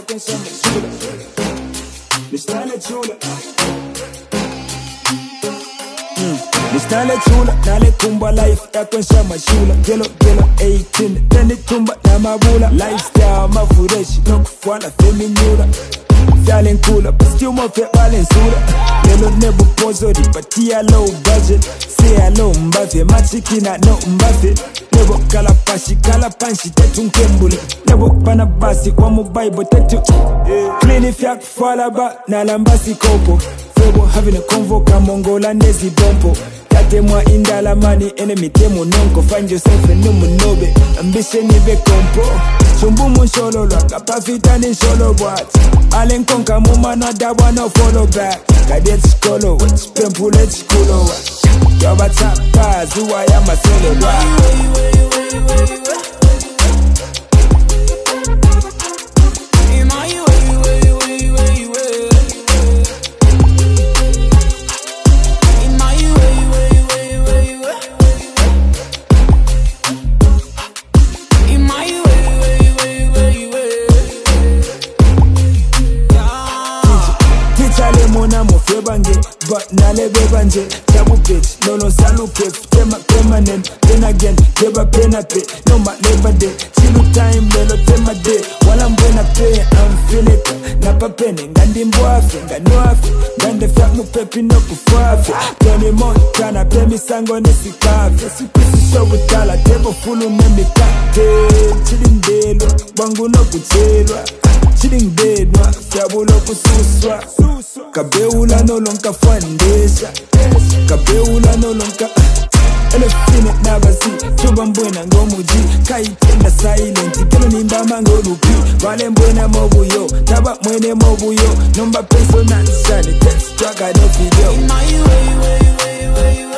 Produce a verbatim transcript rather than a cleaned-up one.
yakwensama chula Nishtale chula Nishtale chula Nale kumba life yakwensama chula Gelo gelo eighteen Teni tumba na mabula Lifestyle mafureshi Nokufwana feminyula Fyale nkula Still mofe wale nsura Lelo nebu pozo Ripatia low budget Say hello mbafe Machikina no mbafe Nebo kalapashi kalapanshi Tetu nkembule Nebo panabasi Kwa mubaibo tetu Klini fyak falaba Nalambasi kopo Febo having a convo Kamongola nezi bompo Katemwa indala mani Enemy temo nonko Find yourself en numu nobe Ambition ibe kompo Chumbu munsholo lwa Kapafita ni sholo bwat Alen konka mumana dawa no follow back Kadet skolo Wach pempule chikulo wa Yoba tapa Zuwa ya masolo lwa Bange, but nalebe banje Tabu bitch, no no salu kef Tema permanent, then again Keba pena pe, no ma labor day Chilu time, lelo tema day Wala mbena pe, I'm feeling it Napa pene, ngandi mboafe Nganuafe, ngande fyak mupepi no kufafe Tony Montana, pemi sango nisikafe Sikusi show utala, tebo fulu nemi kate Chilindelo, wangu no kuchelwa Chilindedwa, fyabulo kususwa Kabeula no lonka fandesha Kabeula no lonka Elefine nabasi Chumba mbwena ngomuji Kaitenda silent Kelo nimba mango lupi Wale mbwena mobuyo Taba mwene mobuyo Nomba peso na nishani Text track I don't video In my way, way, way, way